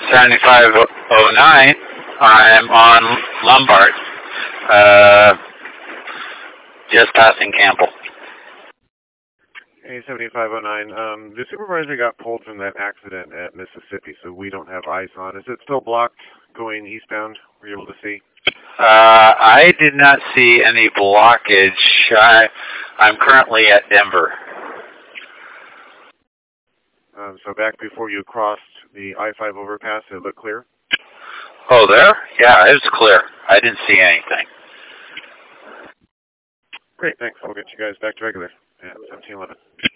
7509, I'm on Lombard, just passing Campbell. Hey, 7509. The supervisor got pulled from that accident at Mississippi, so we don't have eyes on. Is it still blocked going eastbound? Were you able to see? I did not see any blockage. I'm currently at Denver. So back before you crossed the I-5 overpass, it looked clear? Oh, there? Yeah, it was clear. I didn't see anything. Great, thanks. I'll get you guys back to regular at 1711.